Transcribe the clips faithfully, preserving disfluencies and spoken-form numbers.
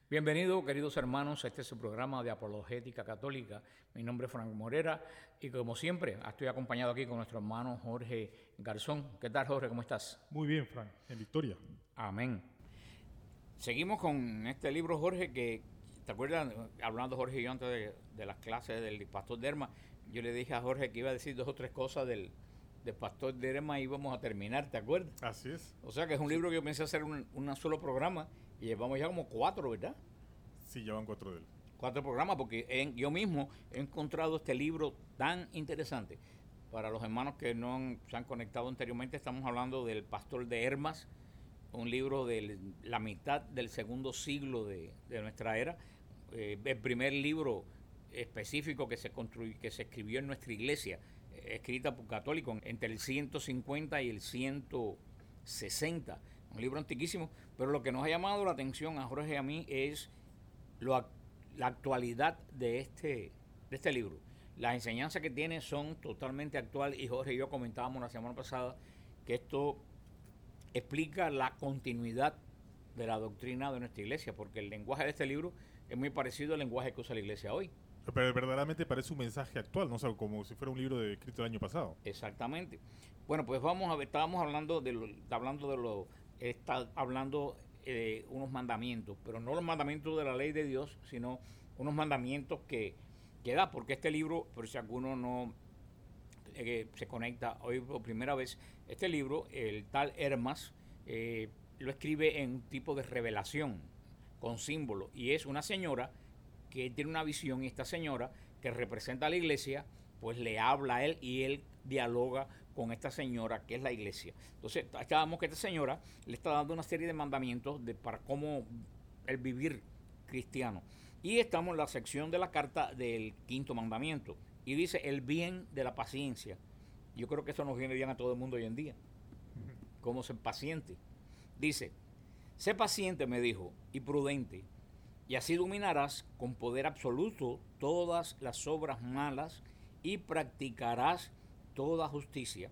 Bienvenidos, queridos hermanos, a este es su programa de Apologética Católica. Mi nombre es Frank Morera y como siempre estoy acompañado aquí con nuestro hermano Jorge Garzón. ¿Qué tal, Jorge? ¿Cómo estás? Muy bien, Frank, en victoria. Amén. Seguimos con este libro, Jorge, que, ¿te acuerdas? Hablando Jorge y yo antes de, de las clases del pastor Derma, yo le dije a Jorge que iba a decir dos o tres cosas del, del pastor Derma y íbamos a terminar, ¿te acuerdas? Así es. O sea que es un sí. libro que yo pensé hacer un, un solo programa y llevamos ya como cuatro, ¿verdad? Sí, ya van cuatro de él. Cuatro programas, porque en, yo mismo he encontrado este libro tan interesante. Para los hermanos que no han, se han conectado anteriormente, estamos hablando del Pastor de Hermas, un libro de la mitad del segundo siglo de, de nuestra era, eh, el primer libro específico que se construyó, que se escribió en nuestra iglesia, eh, escrita por católicos entre el ciento cincuenta y el ciento sesenta, un libro antiquísimo, pero lo que nos ha llamado la atención a Jorge y a mí es Lo, la actualidad de este, de este libro. Las enseñanzas que tiene son totalmente actuales y Jorge y yo comentábamos la semana pasada que esto explica la continuidad de la doctrina de nuestra iglesia, porque el lenguaje de este libro es muy parecido al lenguaje que usa la iglesia hoy. Pero verdaderamente parece un mensaje actual, ¿no? O sea, como si fuera un libro de, escrito el año pasado. Exactamente. Bueno, pues vamos a ver, estábamos hablando de lo, hablando de lo, está hablando Eh, unos mandamientos, pero no los mandamientos de la ley de Dios, sino unos mandamientos que, que da, porque este libro, por si alguno no eh, se conecta hoy por primera vez, este libro, el tal Hermas, eh, lo escribe en un tipo de revelación, con símbolo, y es una señora que tiene una visión, y esta señora que representa a la iglesia, pues le habla a él y él dialoga con esta señora que es la iglesia. Entonces, estábamos que esta señora le está dando una serie de mandamientos de, para cómo el vivir cristiano. Y estamos en la sección de la carta del quinto mandamiento. Y dice el bien de la paciencia. Yo creo que eso nos viene bien a todo el mundo hoy en día. Cómo ser paciente. Dice, sé paciente, me dijo, y prudente, y así dominarás con poder absoluto todas las obras malas y practicarás toda justicia.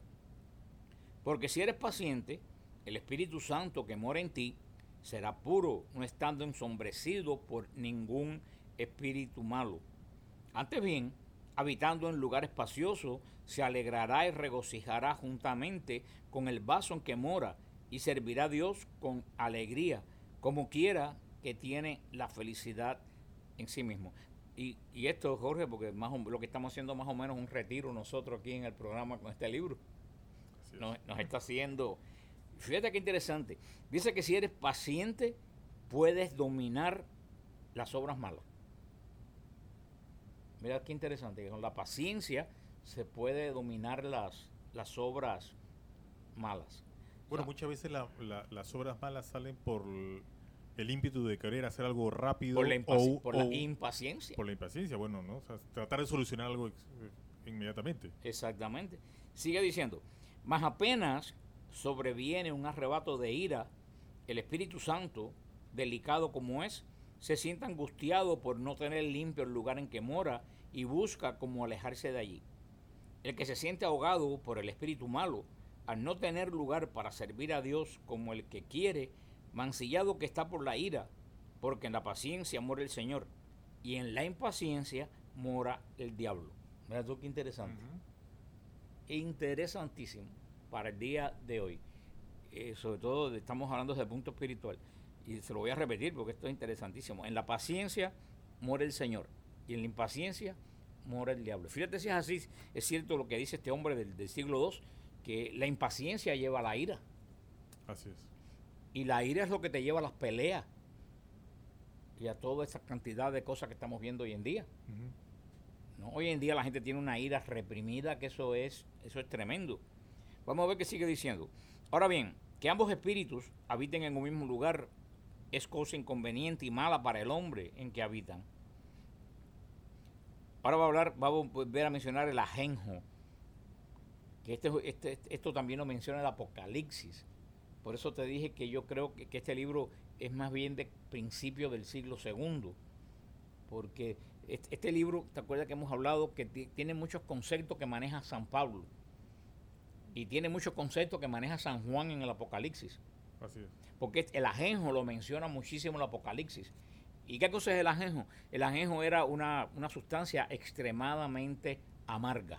Porque si eres paciente, el Espíritu Santo que mora en ti será puro, no estando ensombrecido por ningún espíritu malo. Antes bien, habitando en lugar espacioso, se alegrará y regocijará juntamente con el vaso en que mora y servirá a Dios con alegría, como quiera que tiene la felicidad en sí mismo. Y, y esto, Jorge, porque más o, lo que estamos haciendo más o menos un retiro nosotros aquí en el programa con este libro. Nos, nos está haciendo... Fíjate qué interesante. Dice que si eres paciente, puedes dominar las obras malas. Mira qué interesante, que con la paciencia se puede dominar las, las obras malas. Bueno, O sea, muchas veces la, la, las obras malas salen por el ímpetu de querer hacer algo rápido por la, impaci o, por o la impaciencia. Por la impaciencia, bueno, ¿no? O sea, tratar de solucionar algo ex, inmediatamente. Exactamente. Sigue diciendo, mas apenas sobreviene un arrebato de ira, el Espíritu Santo, delicado como es, se siente angustiado por no tener limpio el lugar en que mora y busca como alejarse de allí. El que se siente ahogado por el espíritu malo, al no tener lugar para servir a Dios como el que quiere, mancillado que está por la ira, porque en la paciencia mora el Señor y en la impaciencia mora el diablo. Mira tú qué interesante. Uh-huh. Interesantísimo para el día de hoy. Eh, sobre todo estamos hablando desde el punto espiritual. Y se lo voy a repetir porque esto es interesantísimo. En la paciencia mora el Señor y en la impaciencia mora el diablo. Fíjate si es así, es cierto lo que dice este hombre del, del siglo segundo, que la impaciencia lleva a la ira. Así es. Y la ira es lo que te lleva a las peleas y a toda esa cantidad de cosas que estamos viendo hoy en día. Uh-huh. ¿No? Hoy en día la gente tiene una ira reprimida, que eso es, eso es tremendo. Vamos a ver qué sigue diciendo. Ahora bien, que ambos espíritus habiten en un mismo lugar es cosa inconveniente y mala para el hombre en que habitan. Ahora va a hablar, va a volver a mencionar el ajenjo, que este, este, esto también lo menciona el Apocalipsis. Por eso te dije que yo creo que, que este libro es más bien de principio del siglo segundo, porque este, este libro, ¿te acuerdas que hemos hablado que t- tiene muchos conceptos que maneja San Pablo? Y tiene muchos conceptos que maneja San Juan en el Apocalipsis. Así es. Porque el ajenjo lo menciona muchísimo el Apocalipsis. ¿Y qué cosa es el ajenjo? El ajenjo era una, una sustancia extremadamente amarga.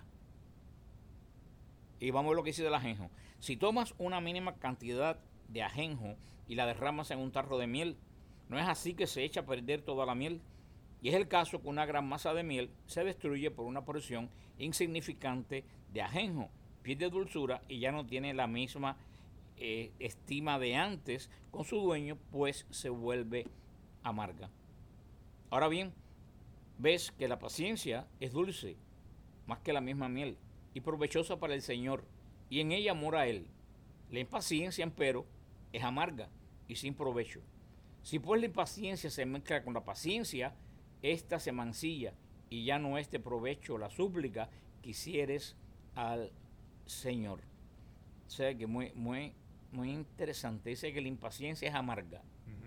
Y vamos a ver lo que dice del ajenjo. Si tomas una mínima cantidad de ajenjo y la derramas en un tarro de miel, no es así que se echa a perder toda la miel. Y es el caso que una gran masa de miel se destruye por una porción insignificante de ajenjo, pierde dulzura y ya no tiene la misma eh, estima de antes con su dueño, pues se vuelve amarga. Ahora bien, ves que la paciencia es dulce, más que la misma miel, y provechosa para el Señor, y en ella mora Él. La impaciencia, empero, es amarga y sin provecho. Si pues la impaciencia se mezcla con la paciencia, ésta se mancilla y ya no es de provecho la súplica que hicieres al Señor. O sea que muy, muy, muy interesante. Dice que la impaciencia es amarga.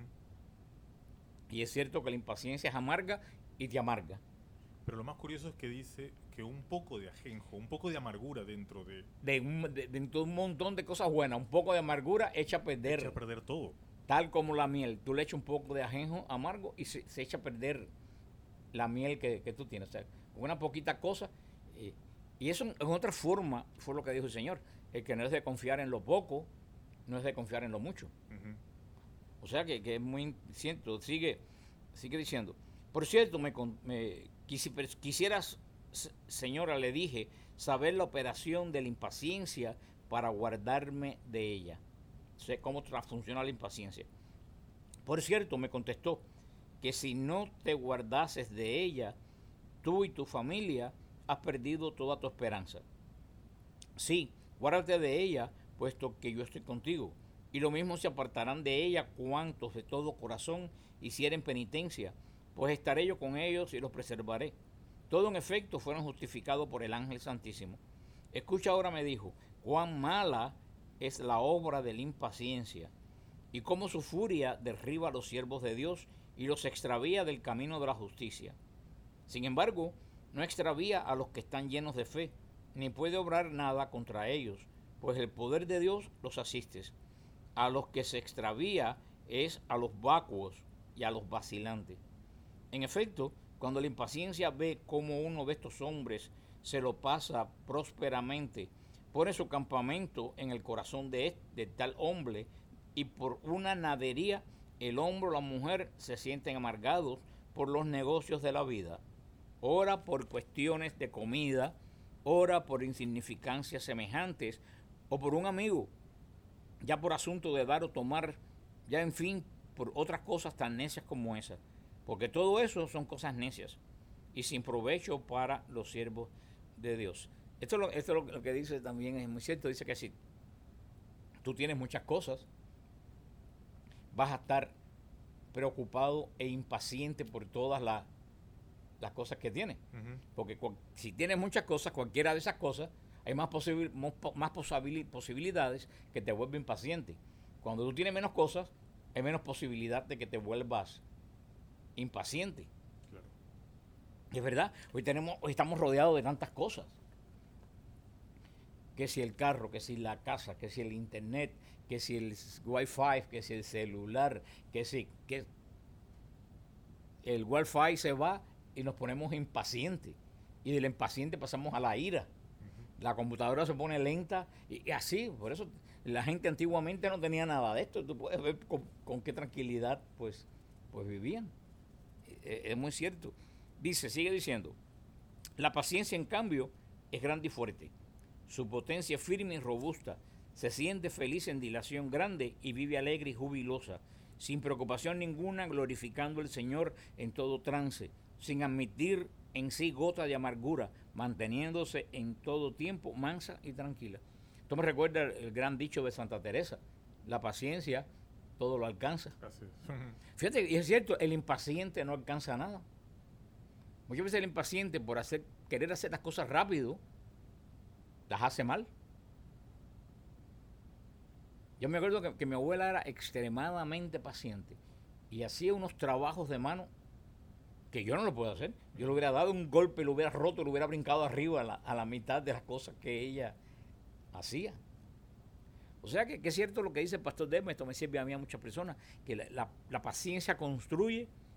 Uh-huh. Y es cierto que la impaciencia es amarga y te amarga. Pero lo más curioso es que dice que un poco de ajenjo, un poco de amargura dentro de... De un, de, dentro de un montón de cosas buenas, un poco de amargura echa a perder. Echa a perder todo. Tal como la miel. Tú le echas un poco de ajenjo amargo y se, se echa a perder la miel que, que tú tienes. O sea, una poquita cosa. Eh, y eso en otra forma fue lo que dijo el Señor. El que no es de confiar en lo poco, no es de confiar en lo mucho. Uh-huh. O sea que, que es muy cierto. Sigue, sigue diciendo. Por cierto, me, me quisieras, señora, le dije, saber la operación de la impaciencia para guardarme de ella. Sé cómo funciona la impaciencia. Por cierto, me contestó que si no te guardases de ella, tú y tu familia has perdido toda tu esperanza. Sí, guárdate de ella, puesto que yo estoy contigo. Y lo mismo se apartarán de ella cuantos de todo corazón hicieren penitencia, pues estaré yo con ellos y los preservaré. Todo en efecto fueron justificados por el ángel santísimo. Escucha ahora, me dijo, cuán mala es la obra de la impaciencia, y cómo su furia derriba a los siervos de Dios y los extravía del camino de la justicia. Sin embargo, no extravía a los que están llenos de fe, ni puede obrar nada contra ellos, pues el poder de Dios los asiste. A los que se extravía es a los vacuos y a los vacilantes. En efecto, cuando la impaciencia ve cómo uno de estos hombres se lo pasa prósperamente, pone su campamento en el corazón de, este, de tal hombre, y por una nadería el hombre o la mujer se sienten amargados por los negocios de la vida, ora por cuestiones de comida, ora por insignificancias semejantes, o por un amigo, ya por asunto de dar o tomar, ya en fin, por otras cosas tan necias como esas, porque todo eso son cosas necias y sin provecho para los siervos de Dios. Esto, es lo, esto es lo que dice también, es muy cierto, dice que si tú tienes muchas cosas, vas a estar preocupado e impaciente por todas las, las cosas que tienes. Uh-huh. Porque cu- si tienes muchas cosas, cualquiera de esas cosas, hay más, posibil- más posibil- posibilidades que te vuelva impaciente. Cuando tú tienes menos cosas, hay menos posibilidad de que te vuelvas impaciente. Claro. Es verdad, hoy, tenemos, hoy estamos rodeados de tantas cosas. Que si el carro, que si la casa, que si el internet, que si el wifi, que si el celular, que si que el wifi se va y nos ponemos impacientes. Y del impaciente pasamos a la ira. Uh-huh. La computadora se pone lenta y, y así, por eso la gente antiguamente no tenía nada de esto. Tú puedes ver con, con qué tranquilidad pues, pues vivían. Es, es muy cierto. Dice, sigue diciendo, la paciencia en cambio es grande y fuerte. Su potencia es firme y robusta, se siente feliz en dilación grande y vive alegre y jubilosa, sin preocupación ninguna, glorificando al Señor en todo trance, sin admitir en sí gota de amargura, manteniéndose en todo tiempo mansa y tranquila. Esto me recuerda el, el gran dicho de Santa Teresa, la paciencia todo lo alcanza. Así es. Fíjate, y es cierto, el impaciente no alcanza nada. Muchas veces el impaciente por hacer, querer hacer las cosas rápido, las hace mal. Yo me acuerdo que, que mi abuela era extremadamente paciente y hacía unos trabajos de mano que yo no lo puedo hacer. Yo le hubiera dado un golpe, lo hubiera roto, lo hubiera brincado arriba a la, a la mitad de las cosas que ella hacía. O sea que, que es cierto lo que dice el pastor Dema, esto me sirve a mí a muchas personas, que la, la, la paciencia construye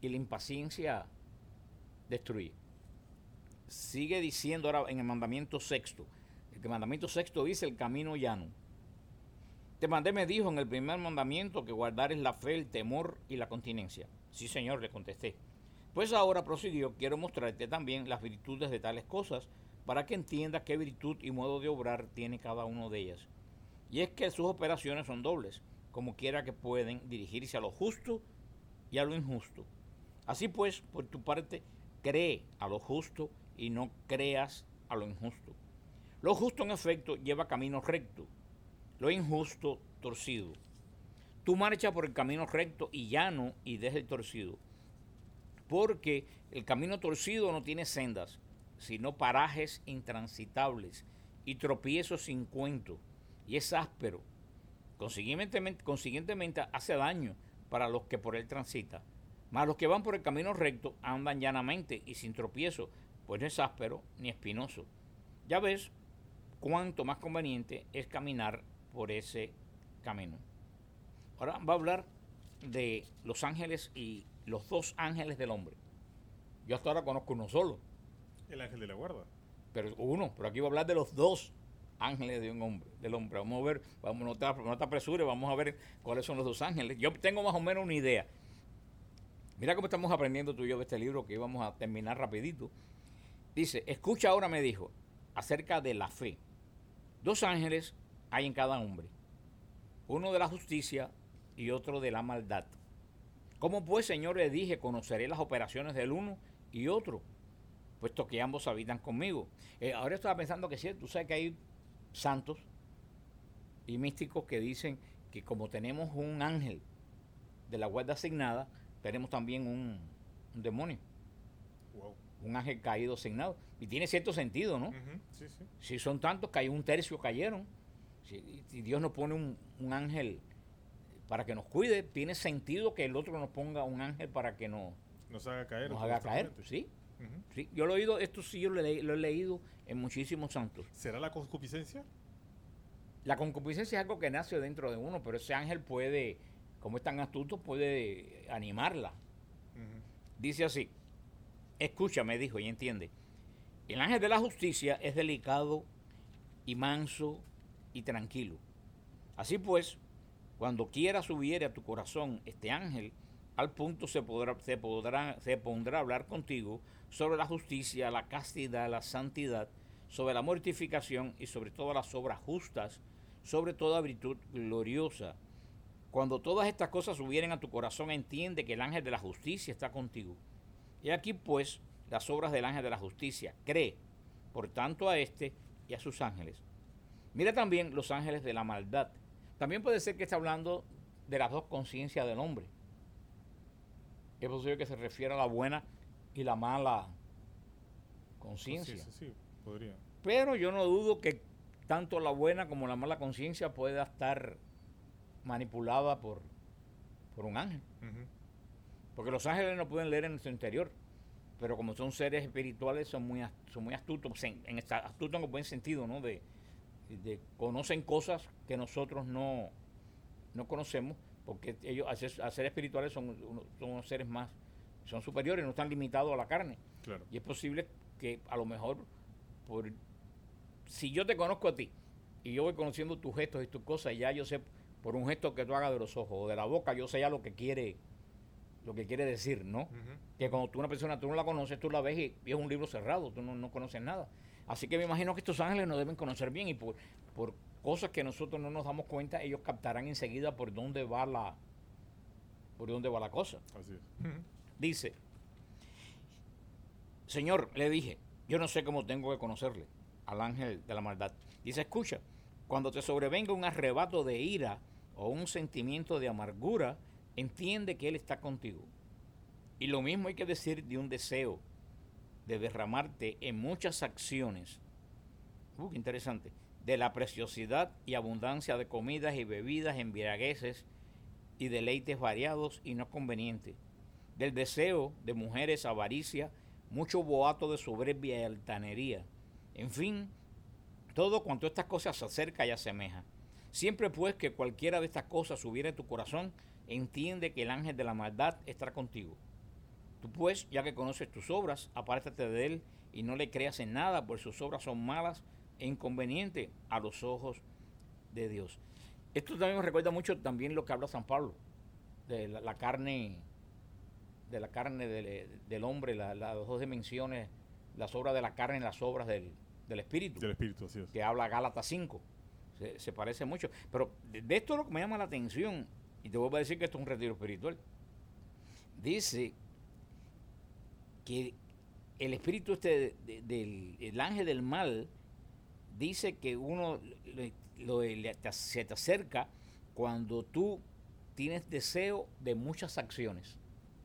y la impaciencia destruye. Sigue diciendo ahora en el mandamiento sexto. El mandamiento sexto dice el camino llano. Te mandé, me dijo en el primer mandamiento, que guardares la fe, el temor y la continencia. Sí, Señor, le contesté. Pues ahora, prosiguió, quiero mostrarte también las virtudes de tales cosas, para que entiendas qué virtud y modo de obrar tiene cada uno de ellas. Y es que sus operaciones son dobles, como quiera que pueden dirigirse a lo justo y a lo injusto. Así pues, por tu parte, cree a lo justo y no creas a lo injusto. Lo justo, en efecto, lleva camino recto, lo injusto, torcido. Tú marcha por el camino recto y llano, y deja el torcido. Porque el camino torcido no tiene sendas, sino parajes intransitables y tropiezos sin cuento, y es áspero. Consiguientemente, consiguientemente hace daño para los que por él transitan. Mas los que van por el camino recto andan llanamente y sin tropiezo, pues no es áspero ni espinoso. Ya ves cuánto más conveniente es caminar por ese camino. Ahora va a hablar de los ángeles y los dos ángeles del hombre. Yo hasta ahora conozco uno solo. El ángel de la guarda. Pero uno, pero aquí va a hablar de los dos ángeles de un hombre, del hombre. Vamos a ver, vamos, no te, no te apresures, vamos a ver cuáles son los dos ángeles. Yo tengo más o menos una idea. Mira cómo estamos aprendiendo tú y yo de este libro, que íbamos a terminar rapidito. Dice, escucha ahora, me dijo, acerca de la fe. Dos ángeles hay en cada hombre, uno de la justicia y otro de la maldad. ¿Cómo pues, Señor, le dije, conoceré las operaciones del uno y otro, puesto que ambos habitan conmigo? Eh, ahora estaba pensando que sí, tú sabes que hay santos y místicos que dicen que como tenemos un ángel de la guarda asignada, tenemos también un, un demonio. Wow. Un ángel caído asignado. Y tiene cierto sentido, ¿no? Uh-huh. Sí, sí. Si son tantos que hay un tercio cayeron, si, si Dios nos pone un, un ángel para que nos cuide, tiene sentido que el otro nos ponga un ángel para que nos, nos haga caer. Nos haga caer, ¿sí? Uh-huh. Sí, yo lo he oído, esto sí yo lo he, lo he leído en muchísimos santos. ¿Será la concupiscencia? La concupiscencia es algo que nace dentro de uno, pero ese ángel puede, como es tan astuto, puede animarla. Uh-huh. Dice así, escucha, me dijo, y entiende. El ángel de la justicia es delicado y manso y tranquilo. Así pues, cuando quiera subiere a tu corazón este ángel, al punto se podrá, se podrá, se pondrá a hablar contigo sobre la justicia, la castidad, la santidad, sobre la mortificación y sobre todas las obras justas, sobre toda virtud gloriosa. Cuando todas estas cosas subieren a tu corazón, entiende que el ángel de la justicia está contigo. Y aquí pues las obras del ángel de la justicia. Cree, por tanto, a este y a sus ángeles. Mira también los ángeles de la maldad. También puede ser que esté hablando de las dos conciencias del hombre. Es posible que se refiera a la buena y la mala conciencia. Sí, sí, sí, podría. Pero yo no dudo que tanto la buena como la mala conciencia pueda estar manipulada por, por un ángel. Uh-huh. Porque los ángeles no pueden leer en su interior. Pero como son seres espirituales, son muy, son muy astutos, en, en esta, astutos en el buen sentido, ¿no? De, de conocen cosas que nosotros no, no conocemos, porque ellos, al ser, al ser espirituales, son, son unos seres más, son superiores, no están limitados a la carne. Claro. Y es posible que a lo mejor, por si yo te conozco a ti, y yo voy conociendo tus gestos y tus cosas, ya yo sé, por un gesto que tú hagas de los ojos o de la boca, yo sé ya lo que quiere lo que quiere decir, ¿no? Uh-huh. Que cuando tú una persona, tú no la conoces, tú la ves y, y es un libro cerrado, tú no, no conoces nada. Así que me imagino que estos ángeles nos deben conocer bien y por, por cosas que nosotros no nos damos cuenta, ellos captarán enseguida por dónde va la por dónde va la cosa. Así es. Uh-huh. Dice, Señor, le dije, yo no sé cómo tengo que conocerle al ángel de la maldad. Dice, escucha, cuando te sobrevenga un arrebato de ira o un sentimiento de amargura, entiende que Él está contigo. Y lo mismo hay que decir de un deseo de derramarte en muchas acciones. Uh, qué interesante. De la preciosidad y abundancia de comidas y bebidas, embriagueces y deleites variados y no convenientes. Del deseo de mujeres, avaricia, mucho boato de soberbia y altanería. En fin, todo cuanto a estas cosas se acerca y asemeja. Siempre pues que cualquiera de estas cosas subiera en tu corazón, entiende que el ángel de la maldad estará contigo. Tú pues, ya que conoces tus obras, apártate de él y no le creas en nada, pues sus obras son malas e inconvenientes a los ojos de Dios. Esto también me recuerda mucho también lo que habla San Pablo, de la, la carne, de la carne del, del hombre, la, las dos dimensiones, las obras de la carne y las obras del, del espíritu. Del espíritu, así es. Que habla Gálatas cinco. Se, se parece mucho. Pero de, de esto es lo que me llama la atención, y te vuelvo a decir que esto es un retiro espiritual. Dice que el espíritu este de, de, del el ángel del mal dice que uno lo, lo, le, te, se te acerca cuando tú tienes deseo de muchas acciones.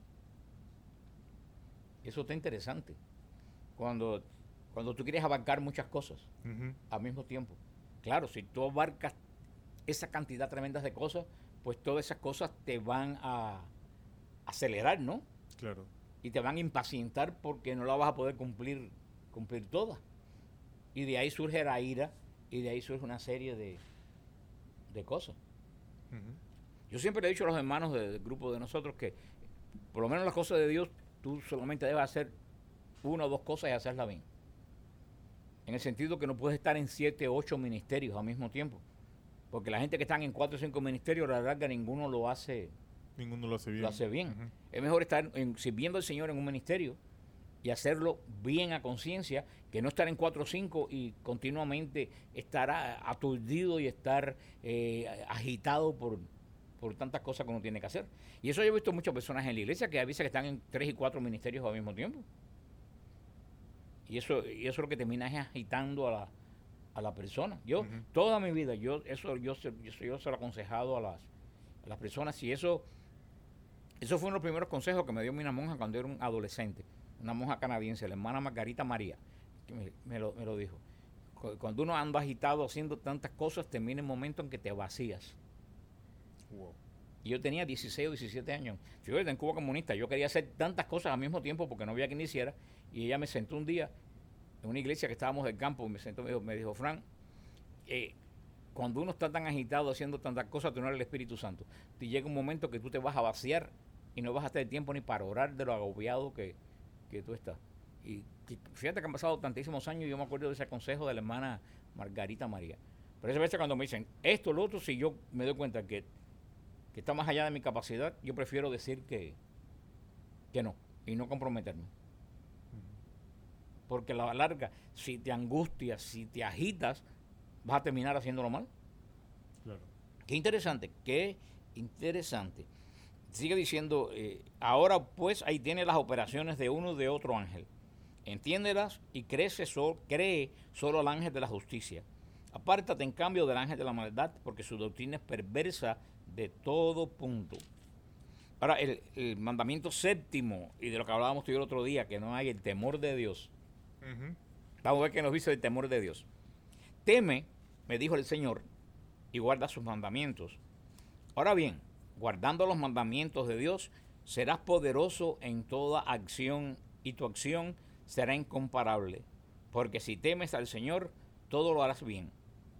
Eso está interesante. Cuando, cuando tú quieres abarcar muchas cosas uh-huh. al mismo tiempo. Claro, si tú abarcas esa cantidad tremenda de cosas, pues todas esas cosas te van a acelerar, ¿no? Claro. Y te van a impacientar porque no la vas a poder cumplir, cumplir todas. Y de ahí surge la ira y de ahí surge una serie de, de cosas. Uh-huh. Yo siempre le he dicho a los hermanos del grupo de nosotros que por lo menos las cosas de Dios tú solamente debes hacer una o dos cosas y hacerlas bien. En el sentido que no puedes estar en siete o ocho ministerios al mismo tiempo. Porque la gente que están en cuatro o cinco ministerios, la verdad que ninguno lo hace Ninguno lo hace bien. Lo hace bien. Uh-huh. Es mejor estar en, sirviendo al Señor en un ministerio y hacerlo bien a conciencia, que no estar en cuatro o cinco y continuamente estar a, aturdido y estar eh, agitado por, por tantas cosas que uno tiene que hacer. Y eso yo he visto muchas personas en la iglesia que a veces que están en tres y cuatro ministerios al mismo tiempo. Y eso, y eso es lo que termina es agitando a la, a la persona. Yo, uh-huh. toda mi vida, yo eso yo, yo, yo se lo he aconsejado a las, a las personas, y eso Eso fue uno de los primeros consejos que me dio una monja cuando era un adolescente, una monja canadiense, la hermana Margarita María, que me, me, lo, me lo dijo. Cuando uno anda agitado haciendo tantas cosas, termina el momento en que te vacías. Wow. Y yo tenía dieciséis o diecisiete años. Yo era en Cuba comunista, yo quería hacer tantas cosas al mismo tiempo porque no había quien hiciera. Y ella me sentó un día en una iglesia que estábamos del campo, me sentó y me dijo, me dijo Fran, eh, cuando uno está tan agitado haciendo tantas cosas, tú no eres el Espíritu Santo. Te llega un momento que tú te vas a vaciar y no vas a tener tiempo ni para orar de lo agobiado que, que tú estás. Y, y fíjate que han pasado tantísimos años y yo me acuerdo de ese consejo de la hermana Margarita María. Pero esa vez cuando me dicen esto, lo otro, si yo me doy cuenta que, que está más allá de mi capacidad, yo prefiero decir que, que no y no comprometerme. Porque a la larga, si te angustias, si te agitas, vas a terminar haciéndolo mal. Claro. Qué interesante, qué interesante. Sigue diciendo, eh, ahora pues ahí tiene las operaciones de uno y de otro ángel. Entiéndelas y crece so, cree solo al ángel de la justicia. Apártate en cambio del ángel de la maldad, porque su doctrina es perversa de todo punto. Ahora, el, el mandamiento séptimo, y de lo que hablábamos tú y el otro día, que no hay el temor de Dios. Uh-huh. Vamos a ver qué nos dice el temor de Dios. Teme, me dijo el Señor, y guarda sus mandamientos. Ahora bien, guardando los mandamientos de Dios, serás poderoso en toda acción y tu acción será incomparable. Porque si temes al Señor, todo lo harás bien.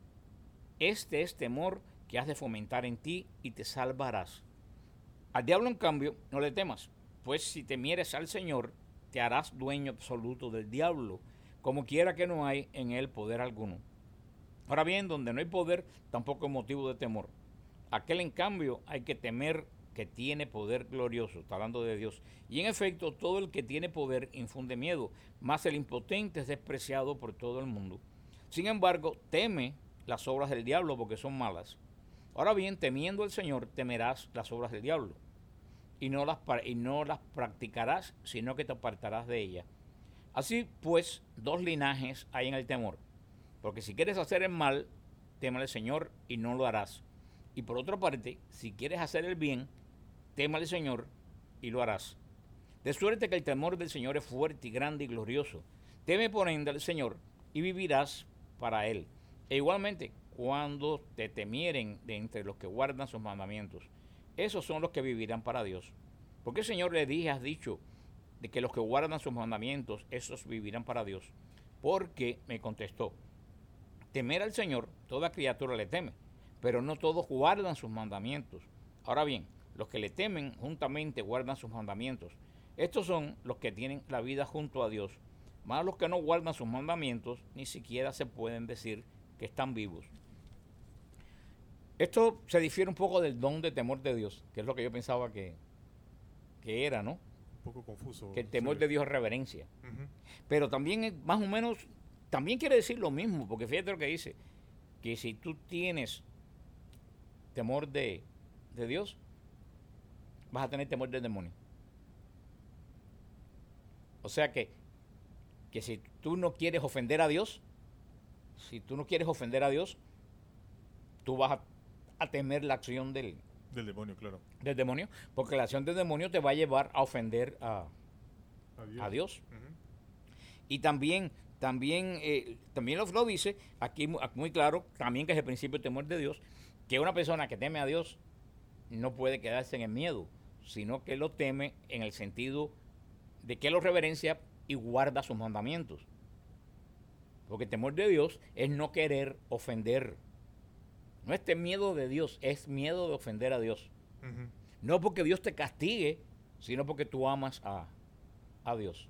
Este es temor que has de fomentar en ti y te salvarás. Al diablo, en cambio, no le temas, pues si temieres al Señor, te harás dueño absoluto del diablo, como quiera que no hay en él poder alguno. Ahora bien, donde no hay poder, tampoco hay motivo de temor. Aquel, en cambio, hay que temer que tiene poder glorioso, está hablando de Dios. Y en efecto, todo el que tiene poder infunde miedo, mas el impotente es despreciado por todo el mundo. Sin embargo, teme las obras del diablo porque son malas. Ahora bien, temiendo al Señor, temerás las obras del diablo, y no las, y no las practicarás, sino que te apartarás de ellas. Así pues, dos linajes hay en el temor. Porque si quieres hacer el mal, teme al Señor y no lo harás. Y por otra parte, si quieres hacer el bien, teme al Señor y lo harás. De suerte que el temor del Señor es fuerte y grande y glorioso. Teme por ende al Señor y vivirás para Él. E igualmente, cuando te temieren de entre los que guardan sus mandamientos, esos son los que vivirán para Dios. Porque el Señor le dije, has dicho, de que los que guardan sus mandamientos, esos vivirán para Dios. Porque me contestó, temer al Señor, toda criatura le teme, pero no todos guardan sus mandamientos. Ahora bien, los que le temen juntamente guardan sus mandamientos. Estos son los que tienen la vida junto a Dios, mas los que no guardan sus mandamientos ni siquiera se pueden decir que están vivos. Esto se difiere un poco del don de temor de Dios, que es lo que yo pensaba que, que era, ¿no? Un poco confuso. Que el temor sí. de Dios es reverencia. Ujú. Pero también es más o menos, también quiere decir lo mismo, porque fíjate lo que dice, que si tú tienes temor de, de Dios, vas a tener temor del demonio. O sea que, que si tú no quieres ofender a Dios, si tú no quieres ofender a Dios, tú vas a, a temer la acción del, Del demonio, claro. del demonio, porque la acción del demonio te va a llevar a ofender a, Adiós. a Dios. Ujú. Y también, también, eh, también lo, lo dice aquí mu- muy claro, también que es el principio del temor de Dios, que una persona que teme a Dios no puede quedarse en el miedo, sino que lo teme en el sentido de que lo reverencia y guarda sus mandamientos. Porque el temor de Dios es no querer ofender. No es miedo de Dios, es miedo de ofender a Dios. Ujú. No porque Dios te castigue, sino porque tú amas a, a Dios.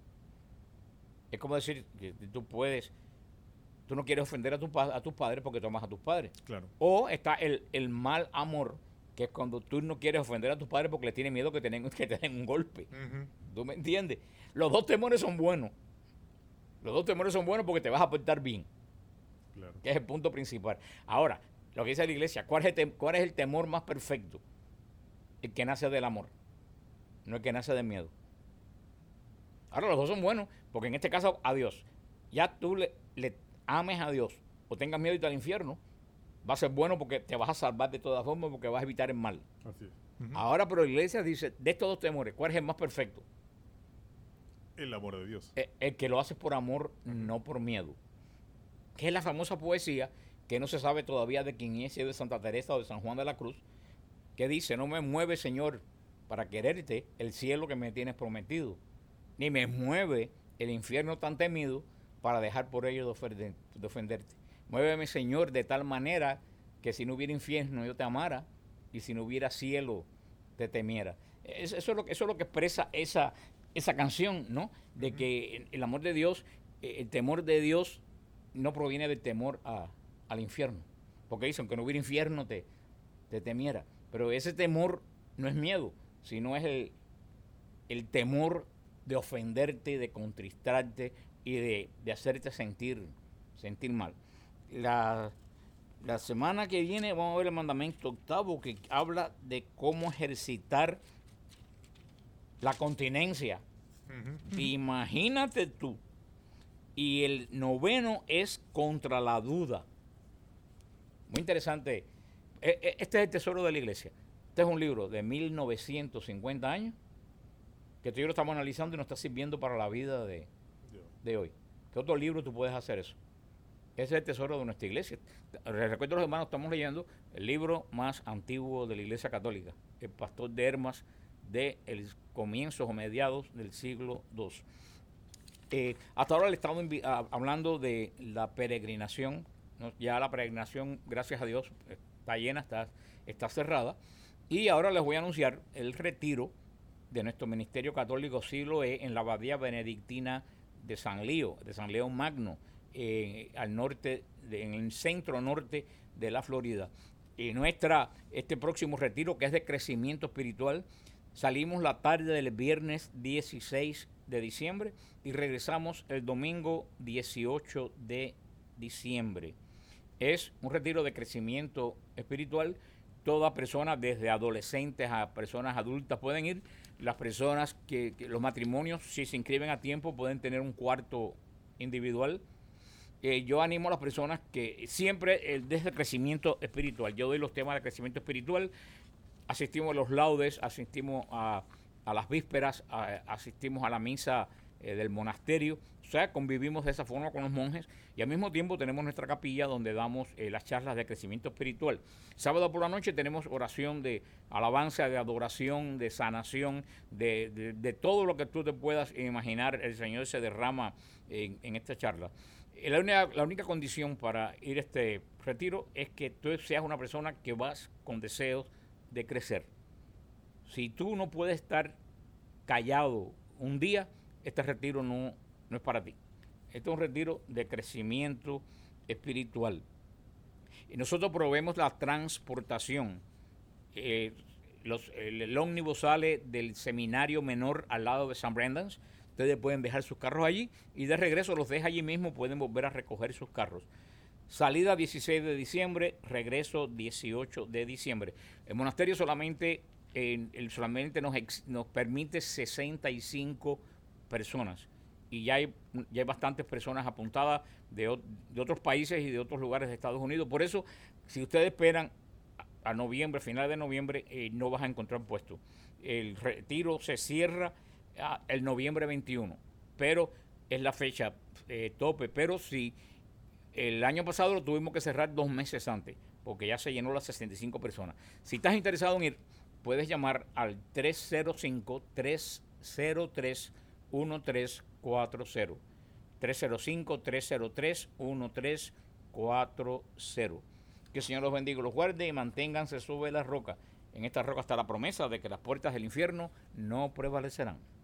Es como decir que tú puedes, tú no quieres ofender a, tu, pa- a tus padres porque tú amas a tus padres. Claro. O está el, el mal amor, que es cuando tú no quieres ofender a tus padres porque le tienes miedo que te den, que te den un golpe. Ujú. ¿Tú me entiendes? Los dos temores son buenos. Los dos temores son buenos porque te vas a portar bien, Claro. que es el punto principal. Ahora, lo que dice la iglesia, ¿cuál es el, tem- cuál es el temor más perfecto? El que nace del amor, no el que nace del miedo. Ahora, los dos son buenos, porque en este caso, a Dios. Ya tú le, le ames a Dios o tengas miedo y te al infierno, va a ser bueno porque te vas a salvar de todas formas, porque vas a evitar el mal. Así es. Ujú. Ahora, pero la iglesia dice, de estos dos temores, ¿cuál es el más perfecto? El amor de Dios. El, el que lo hace por amor, no por miedo. Que es la famosa poesía que no se sabe todavía de quién es, si es de Santa Teresa o de San Juan de la Cruz, que dice, no me mueve, Señor, para quererte el cielo que me tienes prometido, ni me mueve el infierno tan temido para dejar por ello de, ofender- de ofenderte. Muéveme, Señor, de tal manera que si no hubiera infierno yo te amara y si no hubiera cielo te temiera. Es- Eso es lo que, eso es lo que expresa esa, esa canción, ¿no? De Ujú. que el amor de Dios, eh, el temor de Dios no proviene del temor a- al infierno. Porque dice, aunque no hubiera infierno te, te temiera. Pero ese temor no es miedo, sino es el, el temor de ofenderte, de contristarte y de, de hacerte sentir, sentir mal. La, la semana que viene vamos a ver el mandamiento octavo que habla de cómo ejercitar la continencia. Ujú. Imagínate tú. Y el noveno es contra la duda. Muy interesante. E- e- Este es el tesoro de la iglesia. Este es un libro de mil novecientos cincuenta años que tú y yo lo estamos analizando y nos está sirviendo para la vida de, Dios. de hoy. ¿Qué otro libro tú puedes hacer eso? Ese es el tesoro de nuestra iglesia. Les recuerdo a los hermanos, estamos leyendo el libro más antiguo de la iglesia católica, el Pastor de Hermas, de el comienzos o mediados del siglo segundo. Eh, hasta ahora le estamos invi- a- hablando de la peregrinación, ¿no? Ya la peregrinación, gracias a Dios, está llena, está, está cerrada. Y ahora les voy a anunciar el retiro de nuestro Ministerio Católico Siglo E en la Abadía Benedictina de San Lío, de San León Magno, eh, al norte, de- en el centro norte de la Florida. Y nuestra, este próximo retiro, que es de crecimiento espiritual, salimos la tarde del viernes dieciséis de diciembre y regresamos el domingo dieciocho de diciembre. Es un retiro de crecimiento espiritual. Toda persona, desde adolescentes a personas adultas, pueden ir. Las personas que, que los matrimonios, si se inscriben a tiempo, pueden tener un cuarto individual. Eh, yo animo a las personas que siempre, eh, desde el crecimiento espiritual, yo doy los temas de crecimiento espiritual, asistimos a los laudes, asistimos a, a las vísperas, a- asistimos a la misa eh, del monasterio, o sea, convivimos de esa forma con los monjes y al mismo tiempo tenemos nuestra capilla donde damos eh, las charlas de crecimiento espiritual. Sábado por la noche tenemos oración de alabanza, de adoración, de sanación, de, de- de todo lo que tú te puedas imaginar, el Señor se derrama en, en esta charla. Eh, La única, la única condición para ir a este retiro es que tú seas una persona que vas con deseos de crecer. Si tú no puedes estar callado un día, este retiro no, no es para ti. Este es un retiro de crecimiento espiritual. Y nosotros proveemos la transportación. Eh, los, el, el ómnibus sale del seminario menor al lado de San Brendan's. Ustedes pueden dejar sus carros allí y de regreso los deja allí mismo, pueden volver a recoger sus carros. Salida dieciséis de diciembre, regreso dieciocho de diciembre. El monasterio solamente, eh, el, solamente nos, ex, nos permite sesenta y cinco personas. Y ya hay, ya hay bastantes personas apuntadas de, de otros países y de otros lugares de Estados Unidos. Por eso, si ustedes esperan a, a noviembre, final de noviembre, eh, no vas a encontrar puesto. El retiro se cierra a, el noviembre veintiuno, pero es la fecha eh, tope. Pero si el año pasado lo tuvimos que cerrar dos meses antes, porque ya se llenó las sesenta y cinco personas. Si estás interesado en ir, puedes llamar al tres cero cinco, tres cero tres, uno tres cuatro cero. tres cero cinco, tres cero tres, uno tres cuatro cero. Que el Señor los bendiga, los guarde y manténganse sobre la roca. En esta roca está la promesa de que las puertas del infierno no prevalecerán.